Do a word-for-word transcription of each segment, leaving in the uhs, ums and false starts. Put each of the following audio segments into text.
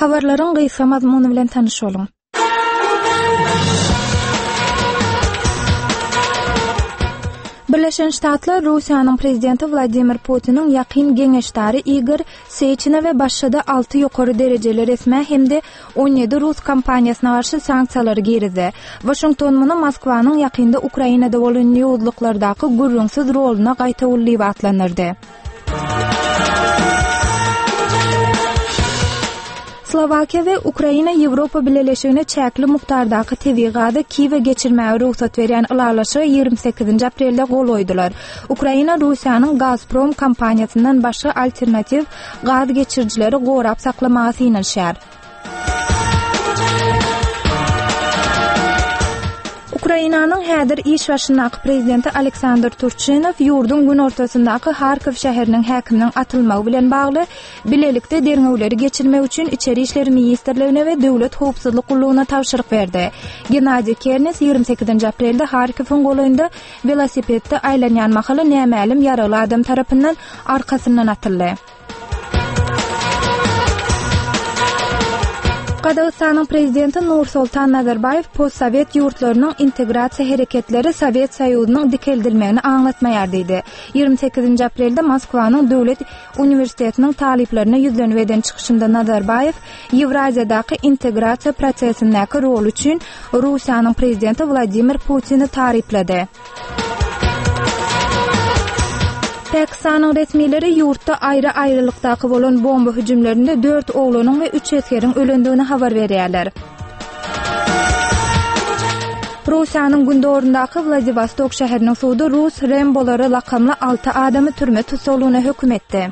Habarlaryň gysga mazmuny bilen tanyş bolun. Birleşen Ştatlar Russiýanyň prezidenti Vladimir Putiniň ýakyn geňeşdari Igor Sechenä we başga altı ýokary derejeli resme hemde on ýedi Rus kompaniýasyna garşy sanksiýalary girdi. Washington muny Moskwanyň ýakynda Ukrainada bolan ýowuzluklardaky gürrüňsiz roluna gaýta ullyp atlanyrdy. Slovakiya we Ukraina Ýewropa Birleşigine çäkli mukdardaky tebii gady Kiýewe geçirmäge ruhsat berýän ulalaşy ýygrimi sekizinji aprelde gol oýdular. Ukraina Russiýanyň Gazprom kompaniýasyndan başga alternativ gaz geçirjileri gorap saklamagy synanşýar. Ukrainanyň häzir iş başyndaky prezidenti Aleksandr Turchynov ýurdun gün ortasyndaky Harkiv şäheriniň häkiminiň atylmagy bilen bagly bilelikde derňewleri geçirmek üçin içeri işleri ministrligine we döwlet howpsuzlyk gullugyna tapşyryk berdi. Gennadiy Kernes ýygrimi sekizinji aprelde Harkiwiň golaýynda velosipedde aýlanýan mahaly nämälim yaraly adam tarapyndan arkasyndan atyldy. Qazaqstanyň prezidenti Nursultan Nazarbayev post-sowet ýurtlarynyň integrasiýa hereketleri Sowet Soýuzynyň dikeldilmegini aňlatmaýar diýdi. ýygrimi sekizinji aprelde Moskwanyň Döwlet Uniwersitetiniň taliplerine ýüzlenip eden çykyşynda Nazarbayev Ýewraziýadaky integrasiýa prosesindäki rol üçin Russiýanyň prezidenti Vladimir Putini tarifledi. Pakistanyň resmileri ýurtda aýry-aýrylykdaky bolan bomba hüjümlerinde dört oglanyň we üç eskeriň ölendigini habar berýärler. Russiýanyň gündorundaky Vladivostok şäheriniň sudy Rus Rembolary lakamly altı adamy türme tutsalygyna hökm etdi.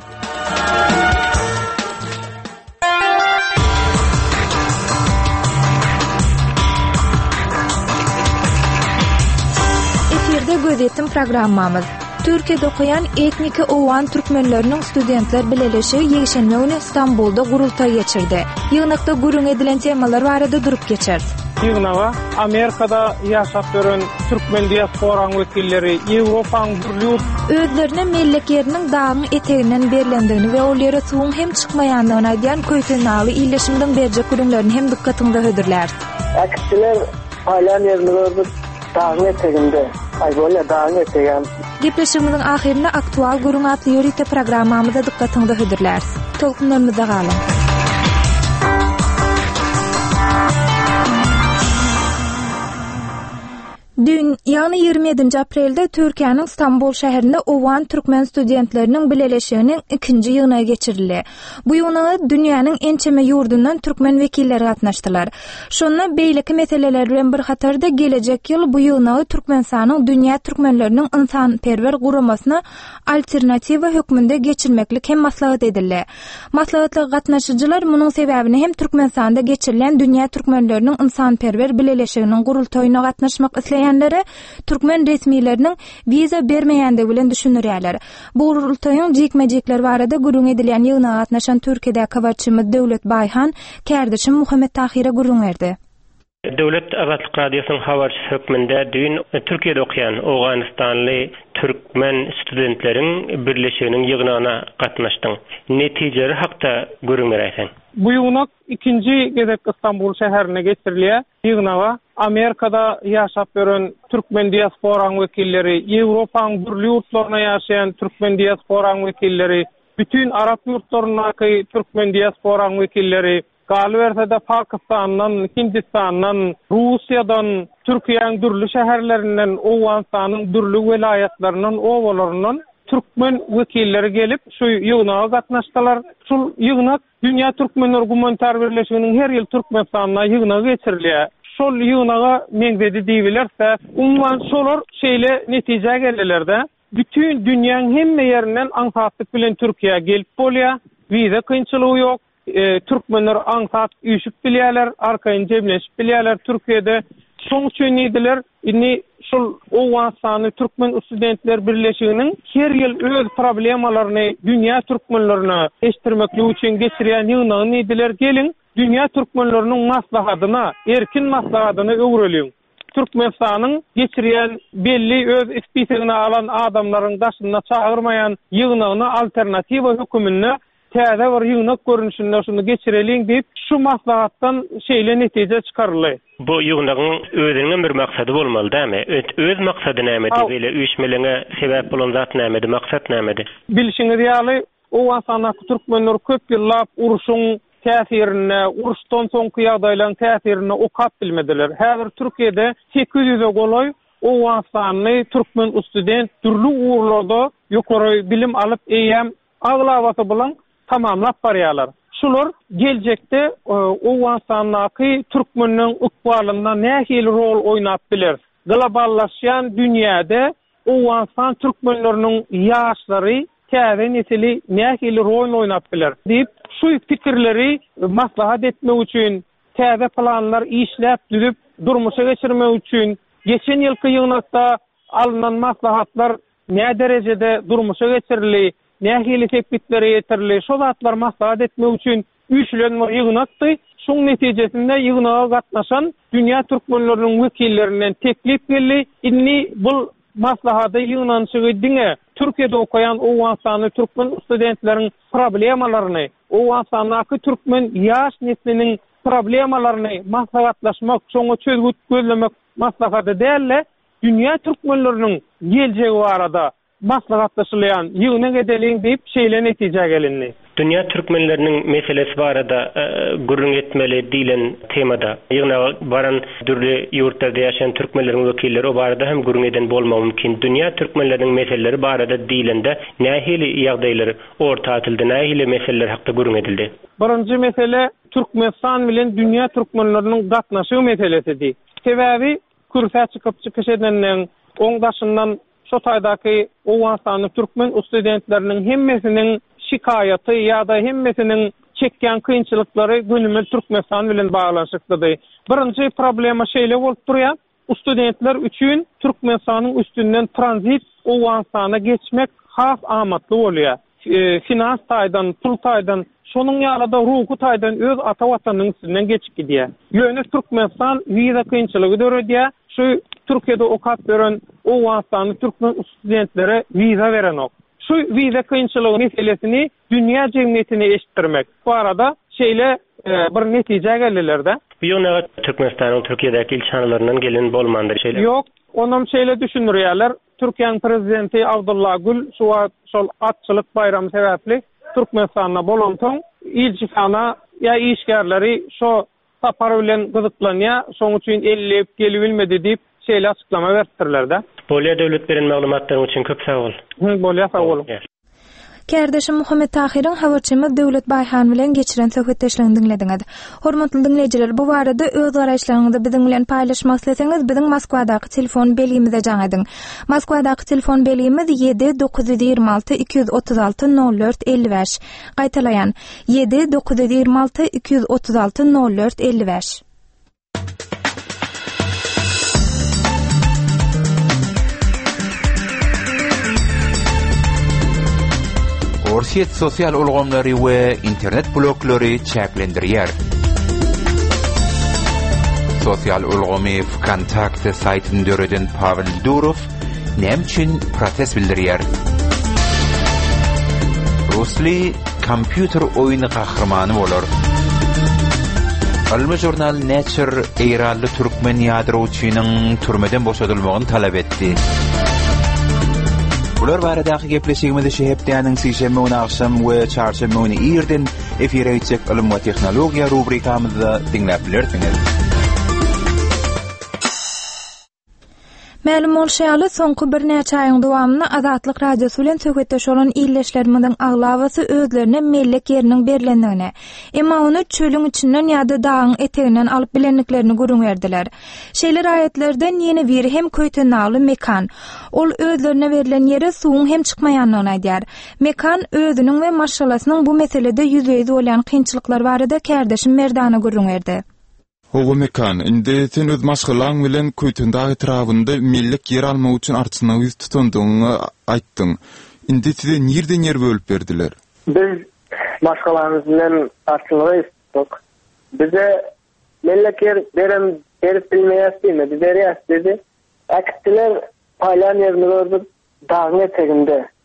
Eferde gözetim programmamız. Türkiýede okuyan etniki owan türkmenleriniň studentler bileşigi ýeşenme günü İstanbulda gurultay geçirdi. Ýygnakda gürüň edilen temalar barada durup geçer. Ýygnaga Amerikada ýaşap gören türkmen diasporaň wekilleri Ýewropanyň birli özlerine mellek ýeriniň dagyň eteginden berilendigini we olýara suwuň hem çykmaýandygyny aýdýan köýtenaly ýyleşimden berjek gürüňlerini hem dikkatyňda hödürler. Akçiler aýlan ýerini gördük. Dagyň eteginde, aýbolýa dagyň etegen. Gepleşigimiziň ahirinde aktual gürüň atly ýörite programmamyzda dikkatyňda hödürler. Tolkunlarymyzda galyň. Dün, ýagny ýygrimi ýedinji aprelde Türkiýanyň Istanbul şäherinde owan türkmen studentleriniň bileşiginiň ikinji ýygyny geçirildi. Bu ýygyna dünýäniň ençeme ýurdundan türkmen wekilleri gatnaşdylar. Şonda beýleki meseleler bilen bir hatarda gelecek ýyl bu ýygyna Türkmenistanyň dünýä türkmenleriniň insanperwer guramasyna alternatiwa hökmünde geçirmeklik hem maslahat edildi. Maslahatly gatnaşyjylar munyň sebäbini hem Türkmenistanda geçirilen dünýä türkmenleriniň insanperwer bileşiginiň gurultaýyna gatnaşmak isleýän Türkmen resmileriniň viza bermeýändigi bilen düşünýärler. Bu gurultaýyň jekmejekler barada gürüň edilen ýygyna gatnaşan Türkiýede habarçymyz Döwlet Baýhan kärdeşim Muhammed Tahira gürüň berdi. Döwlet Azatlyk Radiosynyň habarçysy hökmünde dün Türkiýede okuyan Awganistanly türkmen studentleriň birleşiginiň ýygyna gatnaşdyň. Netijeleri hakda gürüň berýän. Bu ýygynak ikinji gezek İstanbul şäherine geçirilýär. Ýygnaga Amerikada ýaşap gören türkmen diasporaň wekilleri, Ýewropanyň birli ýurtlaryna ýaşaýan türkmen diasporaň wekilleri, bütün Arap ýurtlarynyň türkmen diasporaň wekilleri, Galbersede Pakistandan, Hindistandan, Russiýadan, Türkiýanyň dürli şäherlerinden, Owganstanyň dürli welaýatlarynyň, owalarynyň türkmen wekilleri gelip şu ýygnaga gatnaşdylar. Şol ýygnak dünýä türkmenler gumanitar birleşiginiň her ýyl Türkmenistana ýygna geçirilýär. Şol ýygnaga meňzedi diýilerse, umman şolar şeýle netije gellerlerde bütün dünýäň hemme ýerinden aňsatlyk bilen Türkiýe gelip bolýar. Wiza kynçylygy ýok. E, Türkmenler aňsat üýşüp bilýärler, arkaýyn jemleşip bilýärler Türkiýede. Şoň üçin ediler, inni şol Owganstany türkmen studentler birleşiginiň her ýyl öz problemalaryny dünýä türkmenlerine eşitdirmekli üçin geçirýän ýygnagy ediler gelin. Dünýä türkmenleriniň maslahatyna, erkin maslahatyna öwreliň. Türkmenistanyň geçirýän belli öz ispitini alan adamlaryň daşyna çağırmayan ýygnagyny alternatiwa hökümine täze bir ýygnak görünüşinde şunu geçireliň diýip şu maslahatdan şeýle netije çykarly. Bu ýygnagyň özüniň bir maksady bolmaly dämi? Öz maksady näme diýip ele üýtmeliňe sebäp bolan zat näme, maksat näme? Bilişiňiz ýaly o asana türkmenler köp ýyllap uruşuň täsirine, uruşdan soňky ýagdaýlaryň täsirine okap bilmediler. Häzir Türkiýede sekiz ýüze goloy o asany türkmen student türlü uğurlarda ýokary bilim alyp eýem aglawaty bilen tamamlap barýarlar. Şular geljekde o asanaky türkmeniň ukbalynda nähili rol oýnap biler. Globallaşýan dünýäde o asan türkmenläriniň ýaşlary täze nesili nähili rol oýnap biler diýip şu pikirleri maslahat etmek üçin, täze planlar işläp düzüp durmuşa geçirmek üçin geçen ýylky ýygnakda alynan maslahatlar ne derejede durmuşa geçirildi, nähili tepkitlere ýetirli, şol zatlar maslahat etmek üçin üýtlenme ýygnakdy. Şoň netijesinde ýygnaga gatnaşan dünýä türkmenläriniň wekillerinden teklip geldi. Inni bul maslahaty ýygnançygy diňe Türkiýede okayan o wansany türkmen studentleriň problemalaryny, o wansanaky türkmen ýaş nesliniň problemalaryny maslahatlaşmak, şoňa çözgüt gözlemek maslahaty dälle, dünýä türkmenläriniň geljegi barada maslahatlaşylýan ýygnak edeliň diýip şeýle netije gelindi. Dünya Türkmenlerinin meselesi barada e, gurrun etmeli diýilen temada ýygnaga baran dürli ýurtlarda ýaşayan türkmenleriň wekilleri o barada hem gurrun eden bolmagy mümkin. Dünya Türkmenleriniň meselleri barada diýilende nähili ýagdaýlar orta atyldy, nähili meseleler hakda gurrun edildi? Birinji mesele Türkmenistan bilen dünýä türkmenleriniň gatnaşygy meselesidir. Sebäbi kürsä çykyp çykyş edenden oňdaşyndan şo taýdaky o wansany türkmen studentleriniň hemmesiniň şikayaty ýa-da hemmesiniň çekýän kynçylyklary günümüz Türkmenistan bilen baglanşyklydy. Birinji problema şeýle bolup durýar. Studentler üçin Türkmenistanyň üstünden tranzit o wansana geçmek has amatly bolýar. E, finans taýdan, pul taýdan, şonuň ýalyda ruhy taýdan öz ata watanyň üstünden geçip gidýär. Ýöne Türkmenistan wiza kynçylygy döredýär. Şu Türkiýede okap beren o wansany türkmen studentlere wiza beren ok. Şu wiza kynçylygy meselesini dünýä jemgyýetine eşitdirmek. Bu arada şeýle e, bir netije geldiler-de. Bu ýöne Türkmenistanyň Türkiýedäki ilçanlaryndan gelen bolmandyr şeýle. Ýok, onam şeýle düşünürýärler. Türkiýanyň prezidenti Abdullah Gül şu şol atçylyk bayramy sebäpli Türkmenistana bolan soň ilçisana ýa işgärleri şo sapar bilen gyzyklanýar, şoň üçin ellep gelip bilmedi diýip şeýle açıklama berdirler-de. Bolýa döwlet beren maglumatlaryň üçin köp sag bol. Bolýa sag bol. Kärdeşim Muhammed Tahir'in habarçymyz Döwlet Baýhan bilen geçiren söhbetdeşligini dinlediňiz. Hormatly dinleýijiler, bu barada öz garaşlaryňyzy biziň bilen paýlaşmak isleseňiz, biziň Moskwadaky telefon belimize jaňadyň. Moskwadaky telefon belimiz yedi dokuz yüz ýygrima alty iki yüz otuz alty nol dört elli beş. Gaýtalaýan yedi dokuz yüz ýygrima alty iki yüz otuz alty nol dört elli beş. Orsiýet sosial ulgamlary we internet bloklary çäklendirýär. Sosial ulgamy Vkontakte saýtyny döreden Pavel Durov nämçin protest bildirýär. Rusli kompýuter oýuny gahrmany bolar. Almy jurnal Nature Eýrally türkmen ýadrowçynyň türmeden boşadylmagyny talap etdi. Bular baradaky gepleşigimizi şehepdäniň sişeme güni akşam we çarşamba güni ýerden efire ýetjek ilim we tehnologiýa rubrikamyzda dinläp bilersiňiz. Mälum bolşaýaly soňky bir näçe aýyň dowamyny Azatlyk radiosu bilen söhbetdeş bolan ýerleşlerimiň aglawasy özlerine mellek ýeriniň berilendigine, emma ony çölüň içinden ýa-da dagyň eteginden alyp bilenliklerini görüň berdiler. Şeýler aýetlerden ýene biri hem köýtenaly mekan. Ol özlerine berilen ýere suwuň hem çykmaýanlygyny aýdýar. Mekan özüniň we maşgalasynyň bu meselede ýüzeye bolan kynçylyklar barada kärdeşim Merdana görüň berdi. Ogu mekan, indi sen öz maşgalaň bilen köýtünde etrafynda millik yer almak üçin arçyna ýüz tutandygyny aýtdyň. Indi size nerden yer bölüp berdiler? Biz maşgalamyz bilen arçyna ýetdik. Bize millik yer berem berip bilmeýärmi? Biz berýäs dedi. Akitler paýlan ýerini gördük, dagyň eteginde.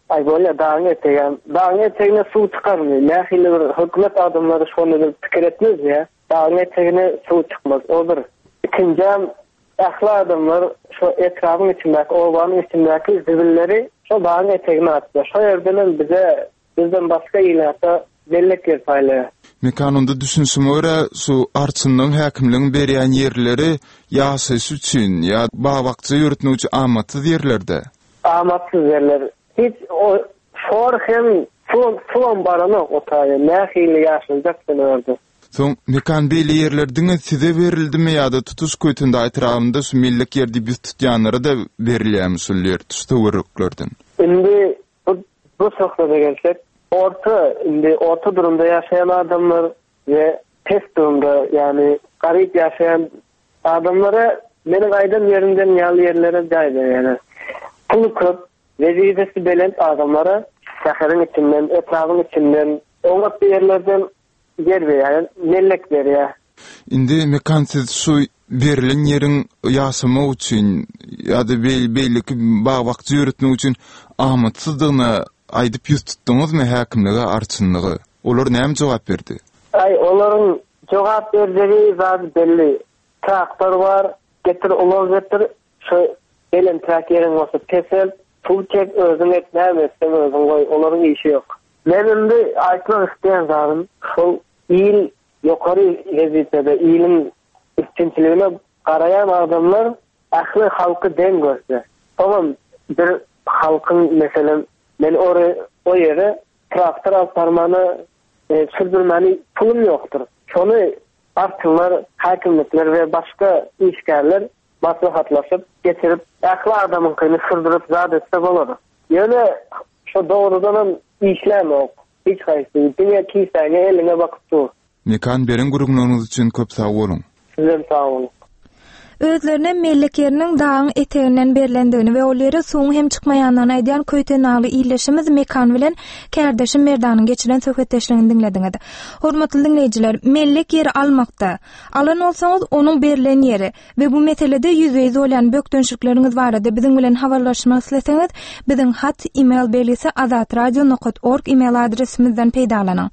ay böyle dağın etegen, dağın etegine su çıkarmıyor. Nähili bir hükümet adamları şonu bir fikir etmez ya. Dağın etegine su çıkmaz. Odur. İkincam, ahli adamlar şu etrafın içindeki, ovanın içindeki zibilleri şu dağın etegine attı. Şu yerden bize, bizden başka ileride bellek yer paylağı. Mekanında düşünsüm öre, su artsından hakimliğin beriyen yerleri yasası üçün ya bağvaqçı yürütnücü amatsız yerlerde. Amatsız yerler. Hiç o şor hem son son barana otaya nähili yaşayacaksın orada. Son mekan beyli yerlerden size verildi mi ya da tutuş koytunda etrafında su millik yerdi biz tutyanlara da verilýär suller tustavırıklardan. Şimdi bu, bu sohbete gelsek, orta, şimdi orta durumda yaşayan adamlar ve test durumda yani garip yaşayan adamlara benim aydan yerinden yalı yerlere caydı yani. Pulu köp, vezifesi belent adamlara şehrin içinden, etrafın içinden, oğlat bir yerlerden yer ver yani, mellek ver ya. Indi mekansız su verilen yerin yasama üçün ya da bey, beylik bağvaqçı yürütme üçün ahmatsızdığına aydıp yüz tuttunuz mu hakimliğe artsınlığı? Olar näme cevap verdi? Ay, onların cevap verdiği zaten belli. Traktör var, getir ulan getir, şu elin trak yerin olsa kesel, pul çek, özün et, nämesin özün koy, onların işi yok. Benim de aytmak isteyen zaten, şu il yukarı vazifede, ilin üstünçülüğüne karayan adamlar, ahli halkı den görse. Tamam, bir halkın mesela, ben oraya, o yere traktör altarmanı, e, sürdürmeni pulum yoktur. Şonu artınlar, hakimlikler ve başka işgärler maslahatlaşıp getirip aklı adamın kıyını sürdürüp zat etse olur. Yani şu doğrudan işlem yok. Hiç kayısı. Dünya kisayına eline bakıp dur. Mekan berin gurumlarınız için köp sağ olun. Sizden sağ olun. Özlerine mellek yerinin dağın eteğinden berlendiğini ve olları suğun hem çıkmayanlarına aydayan köytenağlı iyileşimiz mekan bilen kardeşim Merdan'ın geçiren söhbetleşlerini dinlediniz. Hormatly dinleyiciler, mellek yeri almakta. Alan olsanız onun berlen yeri ve bu meselede yüzeyde olan bökdönşükleriniz var da bizim bilen havarlaşma isleseniz bizim hat e-mail belgisi azatradio nokta org e-mail adresimizden peydalanan.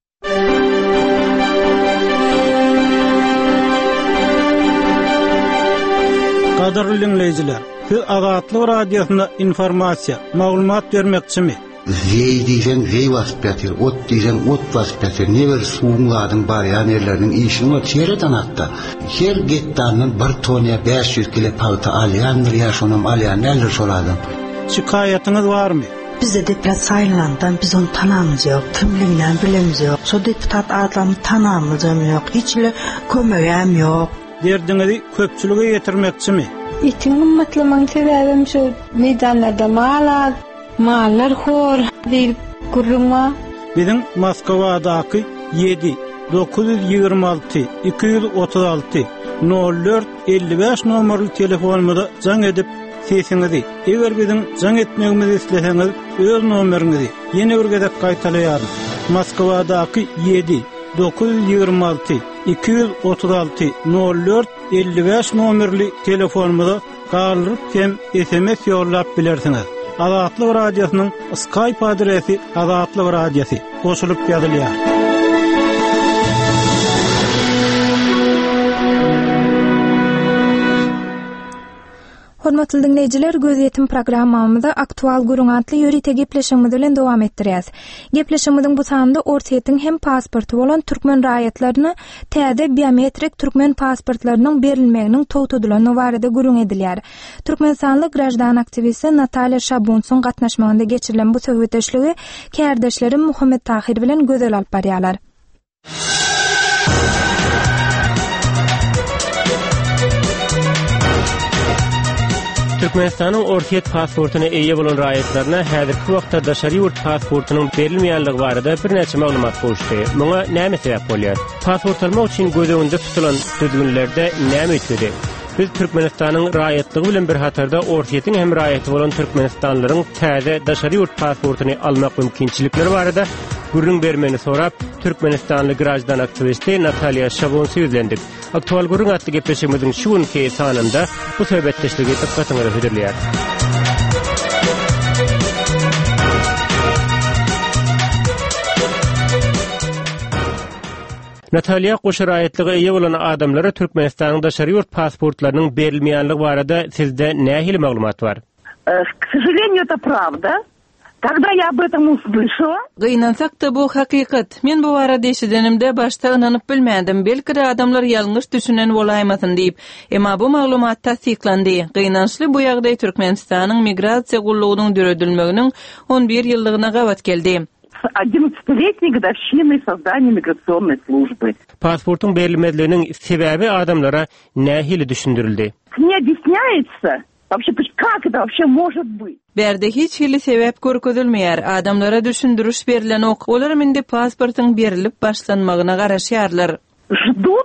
Qadarly dinleyijiler, siz Azatlyk radiosunda informasiya, maglumat bermekçimi? Zey diýsen zey wasyp ýatyr, ot diýsen ot wasyp ýatyr. Neber suwladyň bar ýerleriniň işini var çeýreden atda. Her getdandan bir toniýa beş yüz kilo palta alýandyr, ýa şonum alýan näler soladym. Şikayatyňyz barmy? Bizde deputat saylandan biz onu tanamız yok, kimliğinden bilemiz yok. So deputat adlamı tanamız yok, hiçle kömögem yok. Derdiňizi köpçülüge ýetirmekçimi? Itiň ummatlaman sebäbim şu meydanlarda malar, mallar hor, bir gurruma. Bizim Moskovadaky yedi dokuz yüz ýygrima alty iki yüz otuz alty nol dört elli beş nomerli telefonumda jaň edip sesiňizi, eger bizim jaň etmegimizi isleseňiz, öz nomeriňizi ýene bir gezek gaýtalaýar. Moskovadaky yedi dokuz yüz ýygrima alty iki yüz otuz alty nol dört elli beş nomerli telefonumda galyp hem S M S ýollap bilersiňiz. Azatlyk radiosynyň Skype adresi Azatlyk radiosi goşulyp ýazylýar. Hormatly dinleyijiler, göz ýetim programmamyzda aktual gurunatly ýörite gepleşigimiz bilen dowam etdirýäs. Gepleşigimiziň bu sanynda ortaýetiň hem pasporty bolan türkmen raýatlaryny täze biometrik türkmen pasportlarynyň berilmeginiň towtudylanyny barada gurun edilýär. Türkmenistanly grajdan aktivisti Natalya Şabunsun gatnaşmagynda geçirilen bu söhbetleşigi kärdeşlerim Muhammed Tahir bilen gözel alyp barýarlar. Türkmenistanyň ortaýet pasportyna eýe bolan raýatlaryna häzirki wagtda daşary ýurt pasportynyň berilmeýänligi barada bir näçe maglumat bolşdy. Muňa näme sebäp bolýar? Pasport almak üçin gözeginde tutulan düzgünlerde näme ötüdi? Biz Türkmenistanyň raýatlygy bilen bir hatarda ortaýetiň hem raýaty bolan türkmenistanlylaryň täze daşary ýurt pasportyny almak mümkinçilikleri barada gurrun bermeni sorap Türkmenistanly grajdan aktivisti Natalya Şabunsu ýüzlendik. Aktual gurrun atly gepleşigimiziň şu günki sanynda bu söhbetleşigi dikkatiňizi höderleýär. Natalya goşaraýatlygy eýe bolan adamlara Türkmenistanyň daşary ýurt pasportlarynyň berilmeýänligi barada sizde nähili maglumat bar? К сожалению, это правда. Когда я об этом услышала, gynansak da bu hakykat. Men bu barada eşidenimde başta inanyp bilmädim. Belki de adamlar ýalňyş düşünen bolaýmasyn diýip. Emma bu maglumat tasdiklandy. Gynançly bu ýagdaý Türkmenistanyň migrasiýa gullugynyň döredilmeginiň on bir ýyllygyna gawat geldi. одиннадцатилетней годовщины создания миграционной службы. Pasportun berilmezliginiň sebäbi adamlara nähili düşündirildi? Не объясняется вообще, как это вообще может быть? Berde hiç hili sebäp görkezilmeýär. Adamlara düşündürüş berilen ok. Olar mende pasportyň berilip başlanmagyna garaşýarlar. Ждут,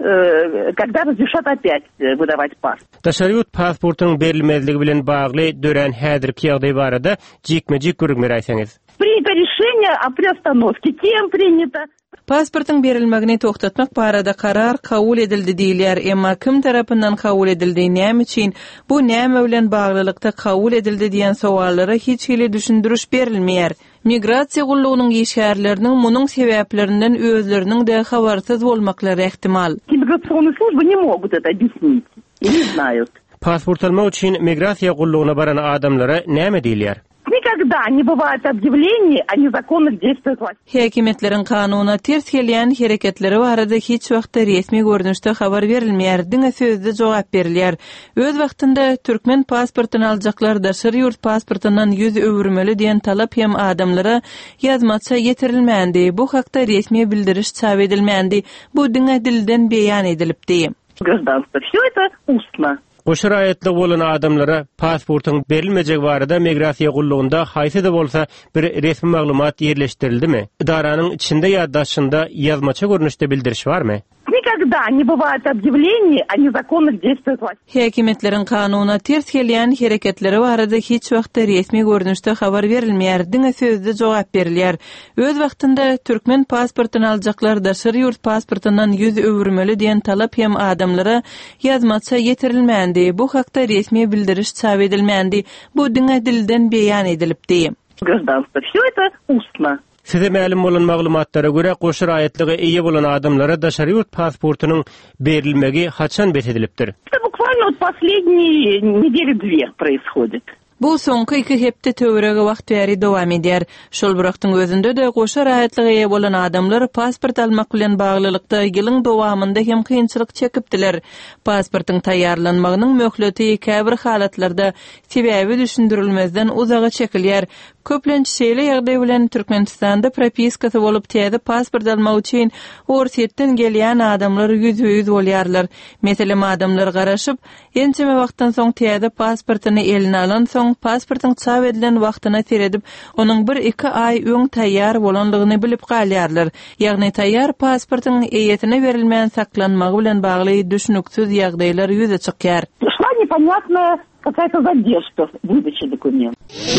когда разрешат опять выдавать паспорт. Daşary ýurt pasportyň berilmezligi bilen bagly dören häzirki ýagdaý barada jikme-jik görüňmer aýsaňyz. Принято решение о приостановке. Кем принято? Pasportyň berilmegini toktatmak barada karar kabul edildi diýilýär. Emma kim tarapyndan kabul edildi, näme üçin, bu näme bilen baglylykda kabul edildi diýen sowallara hiç hili düşündürüş berilmeýär. Migrasiýa gullugynyň ýeşärleriniň munyň sebäplerinden özleriniň de habarsyz bolmaklary ehtimal. Миграционные службы не могут это объяснить. Не знают. Pasport almak üçin migrasiýa gullugyna baran adamlara näme diýilýär? Никогда не бывает объявлений о незаконных действиях власти. Häkimetlerin kanuna ters gelýän hereketleri barada hiç wagtda resmi görnüşde habar berilmeýär. Diňe sözde jogap berilýär. Öz wagtynda türkmen pasportyny aljaklar daşary ýurt pasportyndan ýüz öwürmeli diýen talap hem adamlara ýazmaça getirilmändi. Bu hakda resmi bildiriş çap edilmändi. Bu diňe dilden beýan edilipdi. Гражданство. Всё это устно. Goşaraýatly bolan adamlara pasportyň berilmejek barada migrasiýa gullugynda haýsy da bolsa bir resmi maglumat ýerleşdirildimi? Idaranyň içinde ýa-daşynda ýazmaça görnüşde bildiriş barmy? Никогда не бывает объявлений о незаконных действиях власти. Häkimetlerin kanuna ters gelýän hereketleri barada hiç wagtda resmi görnüşde habar berilmeýär. Diňe sözde jogap berilýär. Öz wagtynda türkmen pasportyny aljaklar daşary ýurt pasportyndan ýüz öwürmeli diýen talap hem adamlara ýazmaça getirilmändi. Bu hakda resmi bildiriş çap edilmändi. Bu diňe dilden beýan edilipdi. Гражданство. Всё это устно. Size ma'lum bolan maglumatlara göre goşaraýatlygy eýe bolan adamlara daşary ýurt pasportynyň berilmegi haçan betedilipdir? Это буквально вот последние недели две происходит. Bu soňky iki hepde töwerege wagt bäri dowam edýär. Şol birakdyň özünde de goşaraýatlygy eýe bolan adamlar pasport almak bilen baglylykda ýylyň dowamynda hem kynçylyk çekipdiler. Pasportyň taýýarlanmagynyň möhleti käbir halatlarda sebäbi düşündirilmezden uzaga çekilýär. Köplenç şeýle ýagdaý bilen Türkmenistanda propiskasy bolup täze pasport almak üçin Orsetden gelýän adamlar ýüz-ýüz bolýarlar. Meselem adamlar garaşyp, ençeme wagtdan soň täze pasportyny eline alan soň pasportyň çap edilen wagtyna seredip, onuň bir iki ay öň taýýar bolanlygyny bilip galýarlar. Ýagny taýýar pasportyň eýetine berilmän saklanmagy bilen bagly düşünüksiz ýagdaýlar ýüze çykýar. Шла непонятная какая-то задержка в выдаче документов.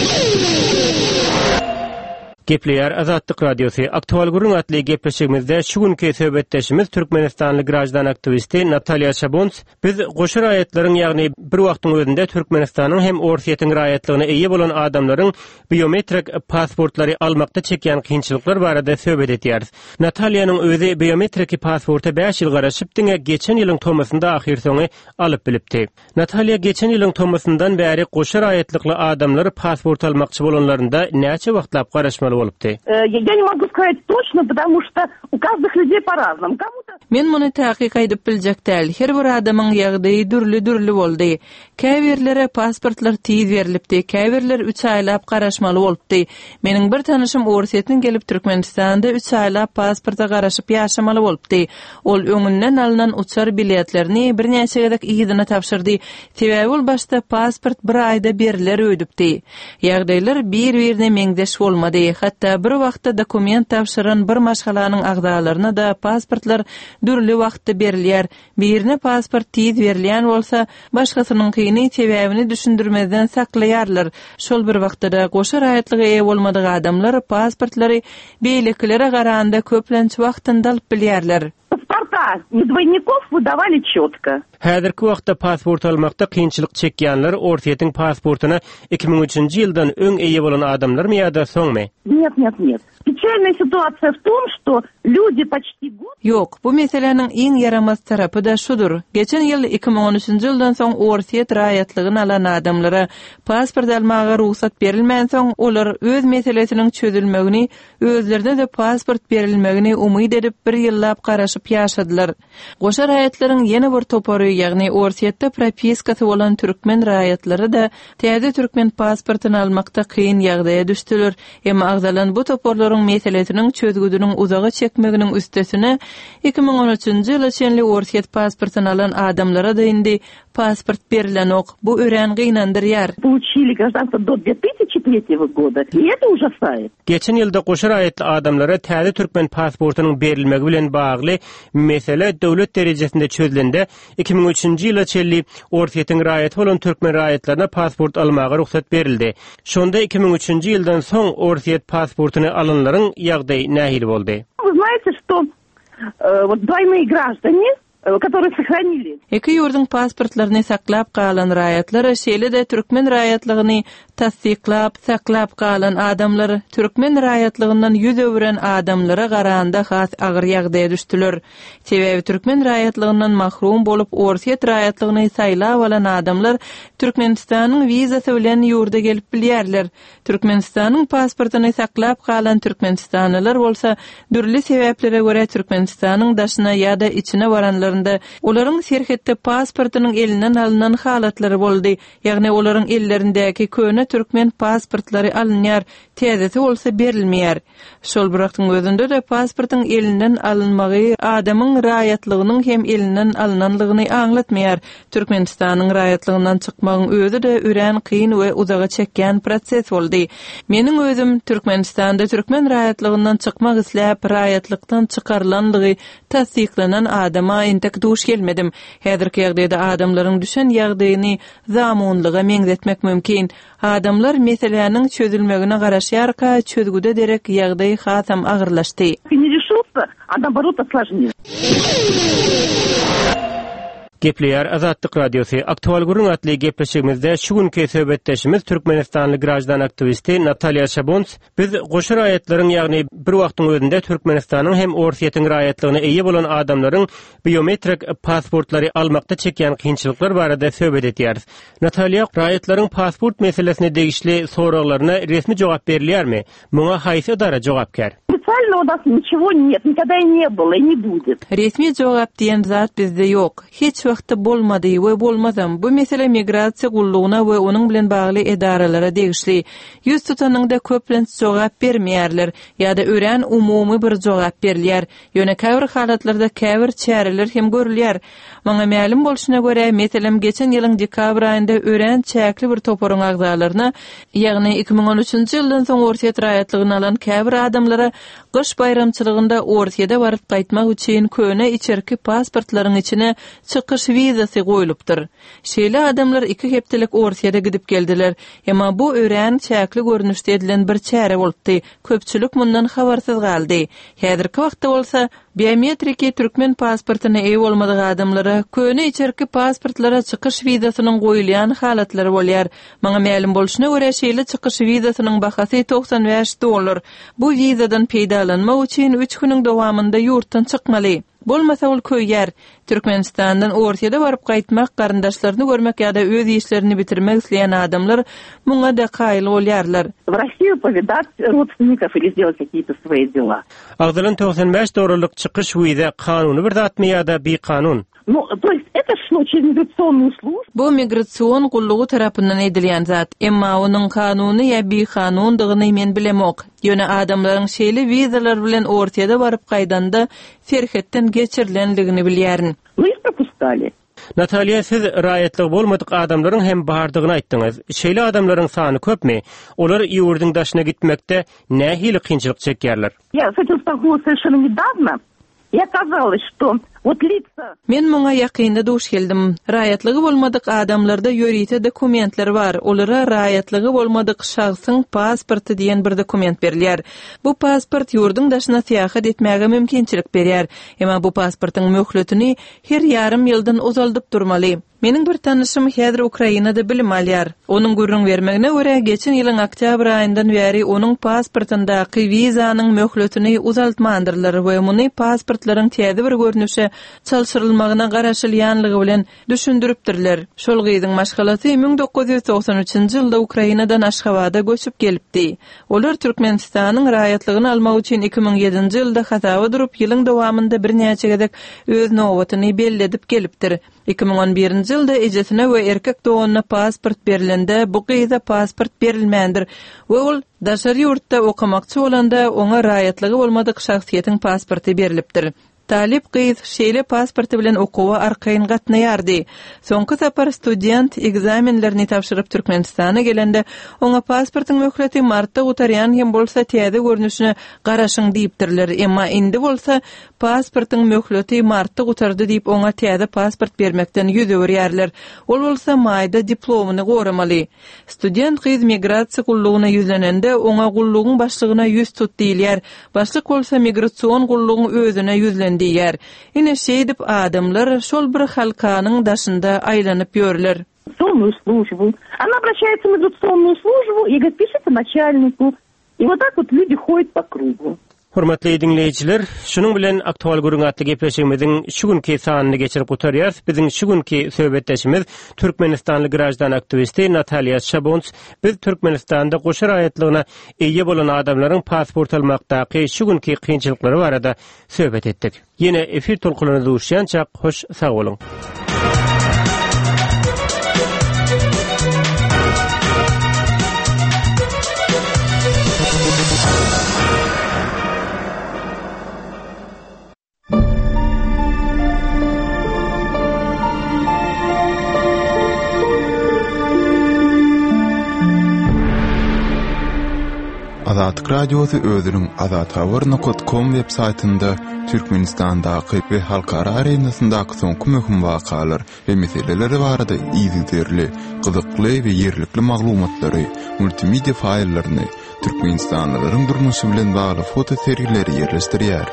Gepleýär Azatlyk Radiosu. Aktual gurun atly gepleşigimizde şu günki söhbetdeşimiz Türkmenistanly grajdan aktivisti Natalya Şabons. Biz goşaraýatlaryň ýagny bir wagtyň özünde Türkmenistanyň hem Orsiýetiň raýatlygyna eýe bolan adamlaryň biometrik pasportlary almakda çekýän kynçylyklar barada söhbet edýäris. Natalyanyň özi biometrik pasporta beş ýyl garaşyp diňe geçen ýylyň tomasynda ahir soňy alyp bilipdi. Natalya geçen ýylyň tomasyndan bäri goşaraýatlykly adamlary pasport almakçy bolanlarynda näçe wagtlap garaşmaly bolupdy? Я не могу сказать точно, потому что у каждых людей по-разному. Кому-то Men muny taýyk aýdyp biljek däl. Her bir adamyň ýagdaýy dürli-dürli boldy. Käbirlere pasportlar tiz berilipdi, käbirler üç aýlap garaşmaly bolupdy. Meniň bir tanyşym Orsiýetden gelip Türkmenistanda üç aýlap pasporta garaşyp ýaşamaly bolupdy. Ol öňünden alynan uçar biletlerini bir näçe gedek ýygyna tapşyrdy. Sebäbi ol başda pasport bir aýda beriler öýdüpdi. Ýagdaýlar bir-birine meňdeş bolmady. Hatta bir wagtda dokument tapşyran bir maşgalanyň agdalaryna da pasportlar dürli wagtda berilýär. Birine pasport tiz berilýän bolsa, başgasynyň kyny sebäbini düşündirmezden saklaýarlar. Şol bir wagtda da goşaraýatlygy eýe bolmadyk adamlar pasportlary beýleklere garanda köplenç wagtynda alyp bilýärler. Паспорта не двойников выдавали четко. Häzirki wagtda pasport almakda kynçylyk çekýänler ortaýetin pasportuna iki ming üçinji ýyldan öň eýe bolan adamlarmy ýa-da soňmy? Нет, нет, нет. Печальная ситуация в том, что люди почти год... Yok, bu meselenin iň yaramaz tarapy da şudur. Geçen ýyl iki ming on üçinji ýyldan soň ortaýet raýatlygyny alan adamlara pasport almaga ruhsat berilmän soň olar öz meselesiniň çözülmegini, özlerine de pasport berilmegini umyd edip bir ýyllap garaşyp ýaşadylar. Goşa raýatlaryň ýene bir topary, ýagny ortaýetde propiskasy bolan türkmen raýatlary da täze türkmen pasportyny almakda kyn ýagdaýa düşdiler. Emma agzalan bu toporlaryň meselesiniň çözgüdüniň uzaga çekmeginiň üstesine iki ming on üçinji ýyla çenli ortaýet pasportyny alan adamlara da indi pasport berilen ok. Bu ören gynandyrýar. Получили гражданство до две тысячи третьего года, и это ужасает. Geçen ýylda goşa raýatly adamlara täze türkmen pasportynyň berilmegi bilen bagly mesele döwlet derejesinde çözülende iki ming üçinji ýyla çenli ortaýetiň raýaty bolan türkmen raýatlaryna pasport almaga ruhsat berildi. Şonda iki ming üçinji ýyldan soň ortaýet pasportyny alanlaryň ýagdaýy nähili boldy? Вы знаете, что э, вот двойные граждане, которые сохранили. Iki ýurdun pasportlaryny saklap galan raýatlar şeýle de türkmen raýatlygyny tasdiklap, saklap galan adamlar türkmen raýatlygyndan ýüz öwren adamlara garanda has agyr ýagdaýa düşdiler. Sebebi türkmen raýatlygyndan mahrum bolup ortaýet raýatlygyny saýlap alan adamlar Türkmenistanyň wizasy bilen ýurda gelip bilýärler. Türkmenistanyň pasportyny saklap galan türkmenistanylar bolsa dürli sebeplere görä Türkmenistanyň daşyna ýa-da içine baranlar olaryň serhetde pasportynyň elinden alynan halatlary boldy. Ýagny olaryň ellerindäki köne türkmen pasportlary alınýar, täzesi bolsa berilmeýär. Şol birakdyň özünde de pasportyň elinden alınmagy adamyň raýatlygynyň hem elinden alynanlygyny aňlatmaýar. Türkmenistanyň raýatlygyndan çykmagyň özü de üren, kyn we uzaga çekýän proses boldy. Meniň özüm Türkmenistanda türkmen raýatlygyndan çykmak isläp raýatlykdan çykarlanlygy tasdiklanan adama tek duş gelmedim. Häzirki ýagdaýda adamlaryň düşen ýagdaýyny zamanlyga meňzetmek mümkin. Adamlar meseleniň çözülmegine garaşýarka çözgüde derek ýagdaý hasam agyrlaşdy. Не решился, а наоборот осложнил. Gepleýär Azatlyk Radiosu. Aktual gurun atly gepleşigimizde şu günki söhbetdeşimiz Türkmenistanly grajdan aktivisti Natalya Şabons. Biz goşa raýatlaryň ýagny bir wagtyň özünde Türkmenistanyň hem ortaýetiň raýatlygyna eýe bolan adamlaryň biometrik pasportlary almakda çekýän kynçylyklar barada söhbet edýäris. Natalya, raýatlaryň pasport meselesine degişli soraklaryna resmi jogap berilýärmi? Muňa haýsy dara jogapkär? Официально у нас ничего нет, никогда и не было, и не будет. Resmi jogap diýen zat bizde ýok. Hiç wagtda bolmady we bolmazam. Bu mesele migrasiýa gullugyna we onuň bilen bagly edaralara degişli. Ýüz tutanyňda köplenç jogap bermeýärler ýa-da ören umumy bir jogap berilýär. Ýöne käbir halatlarda käbir çäreler hem görülýär. Maňa ma'lum bolşuna görä, meselem geçen ýylyň dekabr aýynda ören çäkli bir toporyň agzalaryna, ýagny iki ming on üçinji ýyldan soň ortaýet raýatlygyny alan käbir adamlara gyş bayramçylygynda ortaýeda baryp gaýtmak üçin köne içerki pasportlaryň içine çykyş wizasy goýulypdyr. Şeýle adamlar iki hepdelik ortaýeda gidip geldiler. Emma bu ören çäkli görnüşde edilen bir çäre bolupdy. Köpçülik mundan habarsyz galdy. Häzirki wagtda bolsa biometriki türkmen pasportyny eýe bolmadyk adamlara köne içerki pasportlara çykyş wizasynyň goýulýan halatlary bolýar. Maňa ma'lum bolşuna görä şeýle çykyş wizasynyň bahasy toksan beş dollar. Bu wizadan peýdalanmak üçin üç güniň dowamında ýurtdan çykmaly. Bolmasa ol köýýär. Türkmenistandan ortaýada baryp gaýtmak, garyndaşlaryny görmek ýa-da öz işlerini bitirmek isleýän adamlar muňa da gaýly bolýarlar. В Россию повидать родственников или сделать какие-то свои дела. Agdalan toksan beş dollarlyk çykyş wiza kanuny bir zatmy ýa-da bir kanun? Ну, то есть это шло через миграционную службу. Bu migrasiýon gullugy tarapyndan edilýän zat. Emma onuň kanuny ýa bir kanundygyny men bilemok. Ýöne adamlaryň şeýle wizalar bilen ortaýada baryp gaýdanda serhetden geçirilenligini bilýärin. Мы их пропускали. Natalya, siz raýatlyk bolmadyk adamlaryň hem bardygyny aýtdyňyz. Şeýle adamlaryň sany köpmi? Olar ýurdun daşyna gitmekde nähili kynçylyk çekýärler? Я с этим столкнулась совершенно недавно. И оказалось, что вот лица... Men muňa ýakynda duş geldim. Raýatlygy bolmadyk adamlarda ýörite dokumentler bar. Olara raýatlygy bolmadyk şahsyň pasporty diýen bir dokument berilýär. Bu pasport ýurduň daşyna seýahat etmäge mümkinçilik berýär. Emma bu pasportyň möhletini her ýarym ýyldan uzaldyp durmaly. Mening bir tanışym häzir Ukrainada bilim alýar. Onuň gürrüň bermegine görä geçen ýylyň oktýabr aýyndan bäri onuň pasportyndaky wizanyň möhletini uzaltmandyrlar we muny pasportlaryň täze bir görnüşe çalşyrylmagyna garaşylýanlygy bilen düşündiripdirler. Şol gyzyň maşgalaty ming dokuz ýüz toksan üçinji ýylda Ukrainadan Aşgabatda göçüp gelipdi. Olar Türkmenistanyň raýatlygyny almak üçin iki ming ýedinji ýylda Hasawa durup ýylyň dowamında bir näçe gezek öz nowatyny belledip gelipdir. iki ming on birinji ýylda ejesine we erkek doganyna pasport berilende bu gyza pasport berilmändir we ol daşary ýurtda okamakçy bolanda oňa raýatlygy bolmadyk şahsiýetiň pasporty berilipdir. Talip gyz şeýle pasporty bilen okuwa arkaýyn gatnaýardy. Soňky sapar student egzamenlerini tapşyryp Türkmenistana gelende oňa pasportyň möhleti martda gutarýan hem bolsa täze görnüşine garaşyň diýipdirler. Emma indi bolsa pasportyň möhleti martda gutardy diýip oňa täze pasport bermekden ýüz öwürýärler. Ol bolsa maýda diplomuny goramaly. Student gyz migrasiýa gullugyna ýüzlenende oňa gullugyň başlygyna ýüz tut diýilýär. Başlyk bolsa migrasiýon gullugyň özüne ýüzlen diýär. Ine şeýdip adamlar şol bir halkanyň daşynda aýlanyp ýörler. Сонную службу. Она обращается в миграционную службу и говорит, пишите начальнику. И вот так вот люди ходят по кругу. Hormatly dinleýijiler, şunuň bilen aktual gürüngatly gepleşigimiziň şu günki sanyny geçirip gutarýar. Biziň şu günki söhbetdeşimiz Türkmenistanly grajdan aktivisti Natalya Shabons. Biz Türkmenistanda goşa raýatlygyna eýe bolan adamlaryň pasport almakdaky şu günki kynçylyklary barada söhbet etdik. Ýene efir tolkunyny duşýança hoş sag bolun. Azatlyk radiosu özüniň azat habar nokta com web saytynda Türkmenistandaky we halkara arenasyndaky soňky möhüm wakalar we meseleleri barada ýygyderli, gyzykly we ýerlikli maglumatlary, multimedia faýllaryny, Türkmenistanlylaryň durmuşy bilen bagly foto sergileri ýerleşdirýär.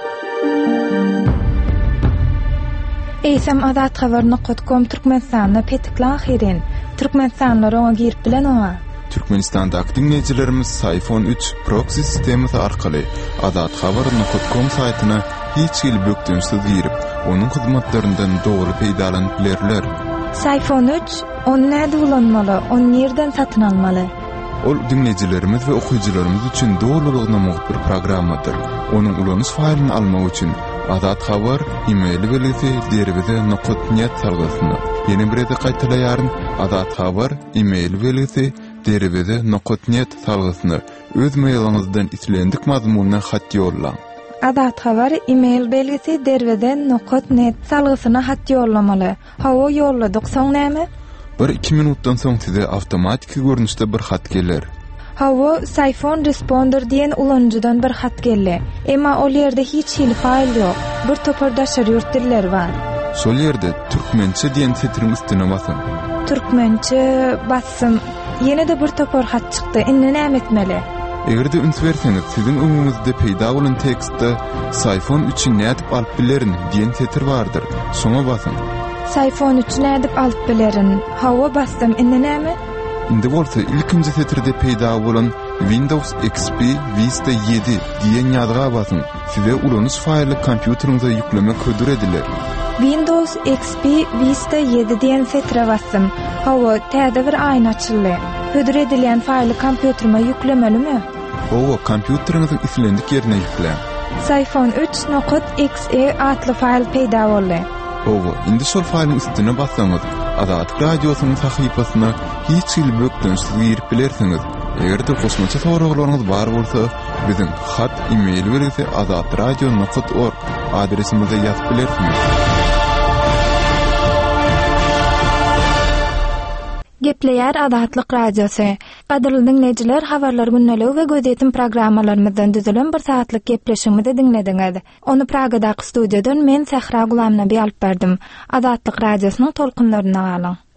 Eýsem azat habar nokta com Türkmenistanyň petiklan hirin. Türkmenistanlylar oňa girip bilen oňa Türkmenistan'da dinleyijilerimiz Sayfon üç proxy sistemisi arkaly azat habar nokta com saytyna hiç ýyl bökdünsiz girip, onuň hyzmatlaryndan dogry peýdalanyp bilerler. Sayfon üç onu näde ulanmaly, onu nerden satyn almaly? Ol dinleyijilerimiz we okuyjylarymyz üçin dogrulygyna muhbir programmadyr. Onuň ulanyş faýlyny almak üçin azat habar e-mail belgisi derbize nokta net sargysyny. Ýene bir ede gaýtalaýaryn azat habar e-mail belgisi derbize nokta net sargysyny öz mailyňyzdan islendik mazmununa hat ýollaň. Azat habar e-mail belgisi derbize nokta net sargysyna hat ýollamaly. Hawa ýolladyk soň näme? Bir iki minutdan soň size awtomatik görnüşde bir hat geler. Hawa Sayfon responder diýen ulanjydan bir hat geldi. Emma ol ýerde hiç hil faýl ýok. Bir topar daşary ýurtdiller bar. Şol ýerde türkmençe diýen setriň üstüne basyn. Türkmençe bassym. Ýene de bir topar hat çykdy. Indi näme etmeli? Egerde üns berseňiz, siziň öňüňizde peýda bolan tekstde Sayfon üçin nädip alyp bilerin diýen setr bardyr. Şoňa basyn. Sayfon üçin nädip alyp bilerin. Hawa bassym. Indi näme? Indi bolsa ilkinji setirde peýda bolan Windows X P Vista ýedi diýen ýazga basyn. Size ulanyş faýly kompýuteriňize ýüklemek hödür ediler. Windows X P Vista ýedi diýen setre bassym. Hawa täze bir aýna açyldy. Hödür edilen faýly kompýuterime ýüklemelimi? Owa kompýuteriňiziň islendik ýerine ýüklen. Sayfon üç nokta x e atly faýl peýda boldy. Owa indi şol faýlyň üstüne bassaňyz, Azat radiosynyň sahypasyna hiç ýyl bökdünsiz girip bilersiňiz. Egerde goşmaça soraglaryňyz bar bolsa, biziň hat e-mail berýärse azat radio nokta org adresimize ýazyp bilersiňiz. Gepleýär Azatlyk radiosu. Qadrly dinleyijiler, habarlar günneligi we gözetim programmalarymyzdan düzülen bir saatlyk gepleşigimi de diňlediňiz. Onu Pragadaky studiýadan men Sehra Gulamnaby alyp berdim. Azatlyk radiosynyň tolkunlaryna galyň.